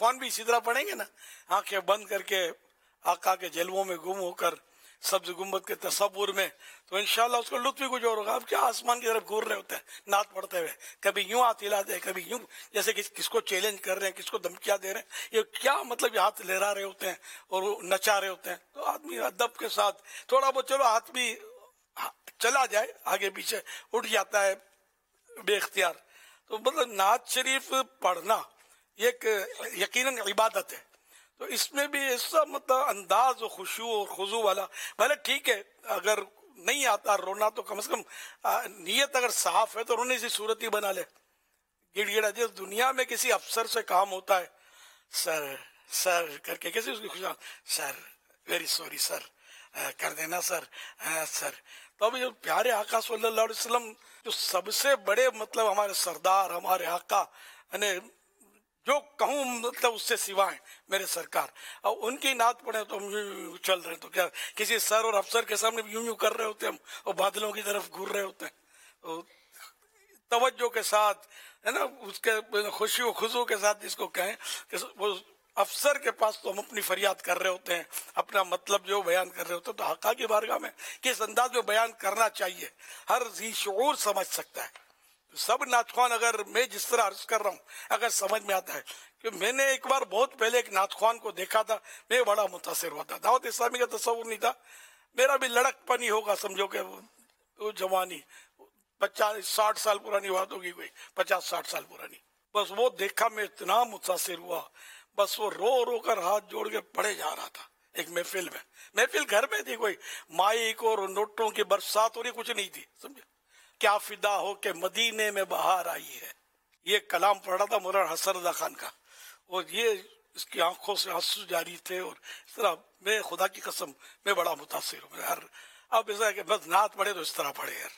خوان بھی اسی طرح پڑھیں گے نا، آنکھیں بند کر کے آقا کے جلووں میں گم ہو کر سبز گنبد کے تصور میں، تو انشاءاللہ اس کو لطف بھی کچھ اور ہوگا. آپ کیا آسمان کی طرف گور رہے ہوتے ہیں نعت پڑھتے ہوئے، کبھی یوں ہاتھ ہلاتے ہیں کبھی یوں، جیسے کس کو چیلنج کر رہے ہیں، کس کو دھمکیاں دے رہے ہیں. یہ کیا مطلب، یہ ہاتھ لہرا رہے ہوتے ہیں اور نچا رہے ہوتے ہیں. تو آدمی ادب کے ساتھ تھوڑا بہت چلو ہاتھ بھی چلا جائے آگے پیچھے اٹھ جاتا ہے بے اختیار. تو مطلب نعت شریف پڑھنا یہ ایک یقیناً عبادت ہے. تو اس میں بھی ایسا مطلب انداز و خشوع اور خضوع والا، بھلے ٹھیک ہے اگر نہیں آتا رونا تو کم از کم نیت اگر صاف ہے تو رونے سی صورت ہی بنا لے. گڑ گڑا جس دنیا میں کسی افسر سے کام ہوتا ہے سر سر کر کے، کیسے اس کی خوشی، سر ویری سوری سر کر دینا سر سر. تو اب جو پیارے آقا صلی اللہ علیہ وسلم جو سب سے بڑے مطلب ہمارے سردار، ہمارے آقا، یعنی جو کہوں مطلب اس سے سوا ہیں میرے سرکار، اور ان کی نعت پڑھیں تو ہم یوں چل رہے ہیں. تو کیا کسی سر اور افسر کے سامنے یوں یوں کر رہے ہوتے ہیں ہم، اور بادلوں کی طرف گھور رہے ہوتے ہیں. توجہ کے ساتھ ہے نا، اس کے خوشی و خضوع کے ساتھ جس کو کہیں کہ وہ افسر کے پاس تو ہم اپنی فریاد کر رہے ہوتے ہیں، اپنا مطلب جو بیان کر رہے ہوتے ہیں. تو آقا کی بارگاہ میں کس انداز میں بیان کرنا چاہیے ہر ذی شعور سمجھ سکتا ہے. سب نعت خوان اگر میں جس طرح عرض کر رہا ہوں اگر سمجھ میں آتا ہے کہ میں نے ایک بار بہت پہلے ایک نعت خوان کو دیکھا تھا، میں بڑا متاثر ہوا تھا. دعوت اسلامی کا تصور نہیں تھا، میرا بھی لڑک پن ہی ہوگا سمجھو کہ وہ جوانی 50-60 سال پرانی بات ہوگی، کوئی 50-60 سال پرانی. بس وہ دیکھا میں اتنا متاثر ہوا، بس وہ رو رو کر ہاتھ جوڑ کے پڑھے جا رہا تھا. ایک محفل میں، محفل گھر میں تھی، کوئی مائک اور نوٹوں کی برسات اور یہ کچھ نہیں تھی، سمجھے. کیا فدا ہو کہ مدینے میں بہار آئی ہے، یہ کلام پڑھ رہا تھا مولانا حسن رضا خان کا، اور یہ اس کی آنکھوں سے آنسو جاری تھے. اور اس طرح میں خدا کی قسم میں بڑا متاثر ہوں یار. اب ایسا ہے کہ بس نعت پڑھے تو اس طرح پڑھے یار.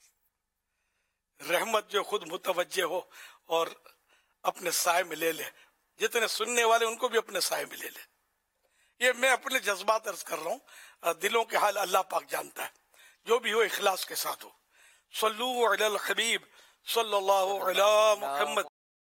رحمت جو خود متوجہ ہو اور اپنے سائے میں لے لے، جتنے سننے والے ان کو بھی اپنے سائے میں لے لے. یہ میں اپنے جذبات عرض کر رہا ہوں، دلوں کے حال اللہ پاک جانتا ہے. جو بھی ہو اخلاص کے ساتھ ہو. صلو علی الحبیب صلی اللہ علی محمد.